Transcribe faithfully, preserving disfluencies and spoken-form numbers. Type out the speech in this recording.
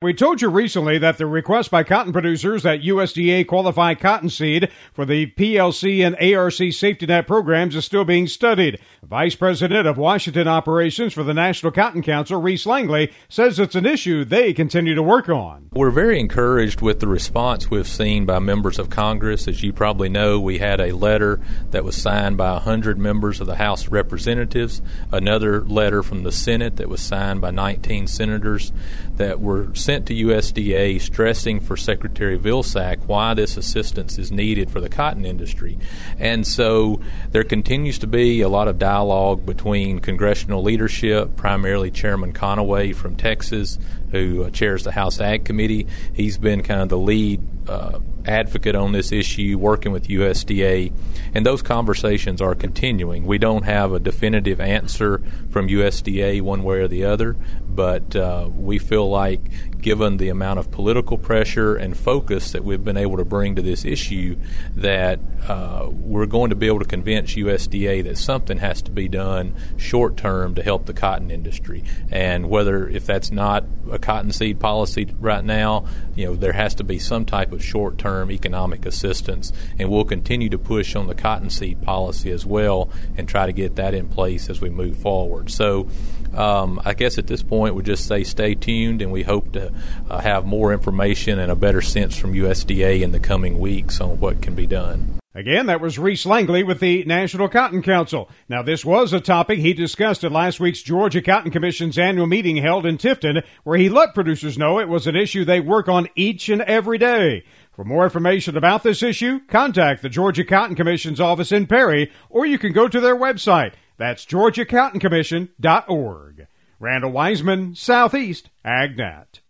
We told you recently that the request by cotton producers that U S D A qualify cottonseed for the P L C and A R C safety net programs is still being studied. Vice President of Washington Operations for the National Cotton Council, Reese Langley, says it's an issue they continue to work on. We're very encouraged with the response we've seen by members of Congress. As you probably know, we had a letter that was signed by one hundred members of the House of Representatives, another letter from the Senate that was signed by nineteen senators that were sent to U S D A stressing for Secretary Vilsack why this assistance is needed for the cotton industry. And so there continues to be a lot of dialogue between congressional leadership, primarily Chairman Conaway from Texas, who uh, chairs the House Ag Committee. He's been kind of the lead uh, advocate on this issue, working with U S D A, and those conversations are continuing. We don't have a definitive answer from U S D A one way or the other, but uh, we feel like given the amount of political pressure and focus that we've been able to bring to this issue, that uh, we're going to be able to convince U S D A that something has to be done short term to help the cotton industry. And whether if that's not a cottonseed policy right now, you know, there has to be some type of short term economic assistance, and we'll continue to push on the cottonseed policy as well and try to get that in place as we move forward. So um, I guess at this point we just say stay tuned, and we hope to uh, have more information and a better sense from U S D A in the coming weeks on what can be done. Again, that was Reese Langley with the National Cotton Council. Now, this was a topic he discussed at last week's Georgia Cotton Commission's annual meeting held in Tifton, where he let producers know it was an issue they work on each and every day. For more information about this issue, contact the Georgia Cotton Commission's office in Perry, or you can go to their website. That's georgia cotton commission dot org. Randall Wiseman, Southeast AgNet.